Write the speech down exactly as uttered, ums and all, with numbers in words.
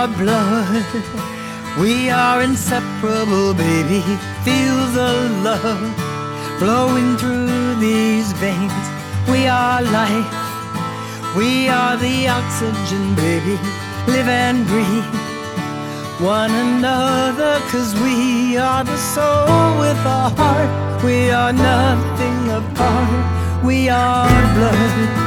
are blood. We are inseparable, baby. Feel the love flowing through these veins. We are life. We are the oxygen, baby. Live and breathe one another, 'cause we are the soul with a heart. We are nothing apart. We are blood.